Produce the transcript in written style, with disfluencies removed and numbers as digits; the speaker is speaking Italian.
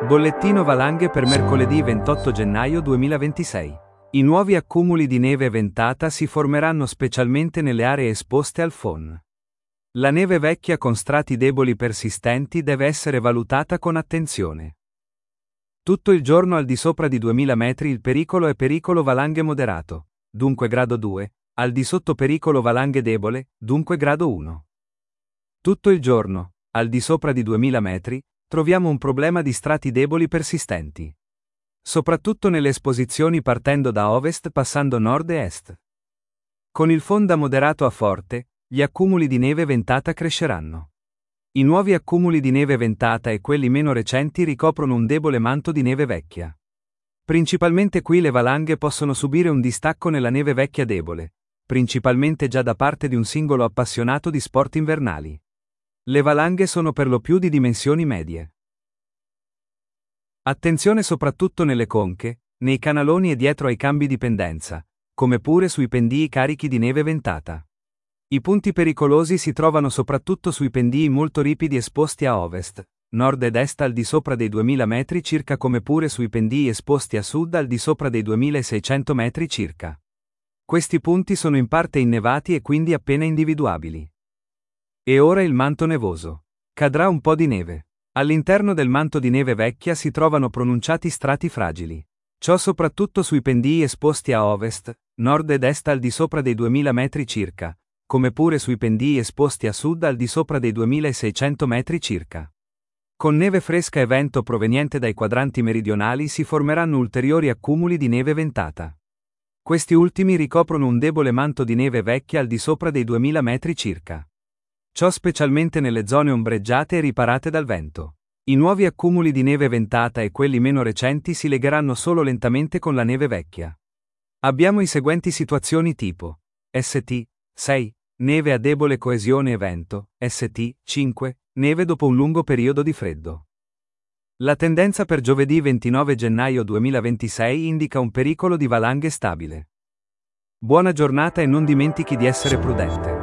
Bollettino valanghe per mercoledì 28 gennaio 2026. I nuovi accumuli di neve ventata si formeranno specialmente nelle aree esposte al FON. La neve vecchia con strati deboli persistenti deve essere valutata con attenzione. Tutto il giorno al di sopra di 2000 metri il pericolo è pericolo valanghe moderato, dunque grado 2, al di sotto pericolo valanghe debole, dunque grado 1. Tutto il giorno, al di sopra di 2000 metri, troviamo un problema di strati deboli persistenti. Soprattutto nelle esposizioni partendo da ovest passando nord e est. Con il FON da moderato a forte, gli accumuli di neve ventata cresceranno. I nuovi accumuli di neve ventata e quelli meno recenti ricoprono un debole manto di neve vecchia. Principalmente qui le valanghe possono subire un distacco nella neve vecchia debole, principalmente già da parte di un singolo appassionato di sport invernali. Le valanghe sono per lo più di dimensioni medie. Attenzione soprattutto nelle conche, nei canaloni e dietro ai cambi di pendenza, come pure sui pendii carichi di neve ventata. I punti pericolosi si trovano soprattutto sui pendii molto ripidi esposti a ovest, nord ed est al di sopra dei 2000 metri circa, come pure sui pendii esposti a sud al di sopra dei 2600 metri circa. Questi punti sono in parte innevati e quindi appena individuabili. E ora il manto nevoso. Cadrà un po' di neve. All'interno del manto di neve vecchia si trovano pronunciati strati fragili. Ciò soprattutto sui pendii esposti a ovest, nord ed est al di sopra dei 2000 metri circa, come pure sui pendii esposti a sud al di sopra dei 2600 metri circa. Con neve fresca e vento proveniente dai quadranti meridionali si formeranno ulteriori accumuli di neve ventata. Questi ultimi ricoprono un debole manto di neve vecchia al di sopra dei 2000 metri circa. Ciò specialmente nelle zone ombreggiate e riparate dal vento. I nuovi accumuli di neve ventata e quelli meno recenti si legheranno solo lentamente con la neve vecchia. Abbiamo i seguenti situazioni tipo: St. 6. Neve a debole coesione e vento, St. 5. Neve dopo un lungo periodo di freddo. La tendenza per giovedì 29 gennaio 2026 indica un pericolo di valanghe stabile. Buona giornata e non dimentichi di essere prudente.